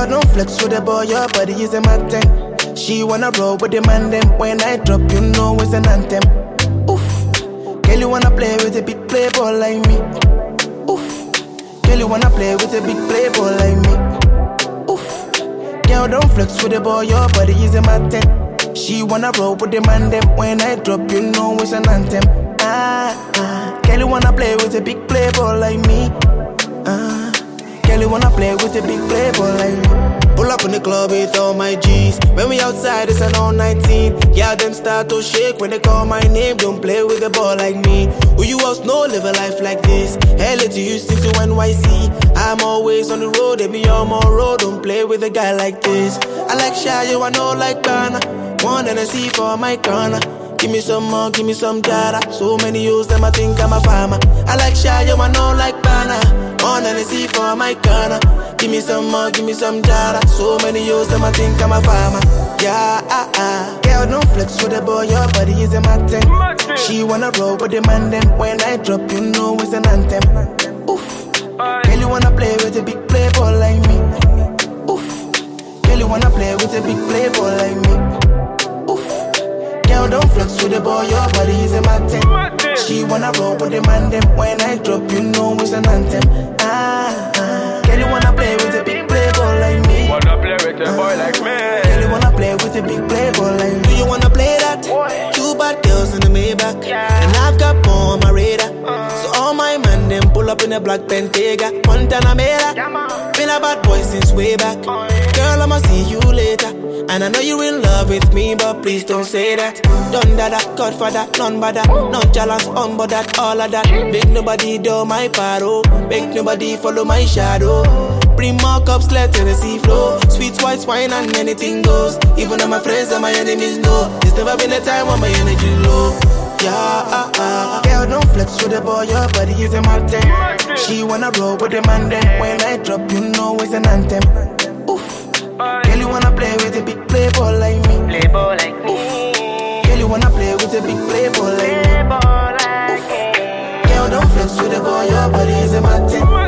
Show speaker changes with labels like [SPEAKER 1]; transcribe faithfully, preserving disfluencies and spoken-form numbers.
[SPEAKER 1] Girl, don't flex with the boy, your body is a mountain. She wanna roll with the man, them. When I drop, you know it's an anthem. Oof. Girl, you wanna play with a big playboy like me. Oof. Girl, you wanna play with a big playboy like me. Oof. Girl, don't flex with the boy, your body is a mountain. She wanna roll with the man, them. When I drop, you know it's an anthem. Ah, ah. Girl, you wanna play with a big playboy like me. Ah. Girl, you wanna play with a big playboy like me. Pull up in the club with all my G's. When we outside, it's an all nineteen. Yeah, them start to shake when they call my name. Don't play with a ball like me. Who you else know live a life like this? L A to Houston to N Y C. I'm always on the road, they be on my road. Don't play with a guy like this. I like Shy, you I know like Ghana. One and I see for my corner. Give me some more, give me some jara. So many years, them I think I'm a farmer. I like Shy, you I know like Ghana. One and I see for my corner. Give me some more, give me some jara. So many years, them I think I'm a farmer. Yeah, ah, ah. Girl, don't flex with the boy, your body is a mountain. She wanna roll with the man, then when I drop, you know it's an anthem. Oof. Girl, you wanna play with a big playboy like me. Oof. Girl, you wanna play with a big playboy like me. Oof. Girl, don't flex with the boy, your body is a mountain. She wanna roll with the man, then when I drop, you know it's an anthem. Ah, ah. Girl, you wanna play with a big playboy like me.
[SPEAKER 2] Wanna play with a boy like me.
[SPEAKER 1] Girl, you wanna play with a big playboy like me. Do you wanna play that? Two bad girls in the Maybach, yeah. And I've got more on my radar. uh. So all my man, them pull up in a black Bentayga. Montana Mera, yeah, been a bad boy since way back. uh. Girl, I'ma see you later. And I know you in love with me, but please don't say that. Done that, Godfather, none but that. Nonchalance, on but that, all of that. Make nobody do my paro. Make nobody follow my shadow. Bring more cups, let the sea flow. Sweet white wine and anything goes. Even though my friends and my enemies know. There's never been a time when my energy low. Yeah, ah, ah. Girl, don't flex with the boy, your body is a mountain. She wanna roll with the man, then when I drop, you know it's an anthem. Oof. Girl, you wanna play with a big playboy like me.
[SPEAKER 3] Playboy like me.
[SPEAKER 1] Oof. Girl, you wanna play with a big playboy like me. Oof. Girl, don't flex with the boy, your body is a mountain.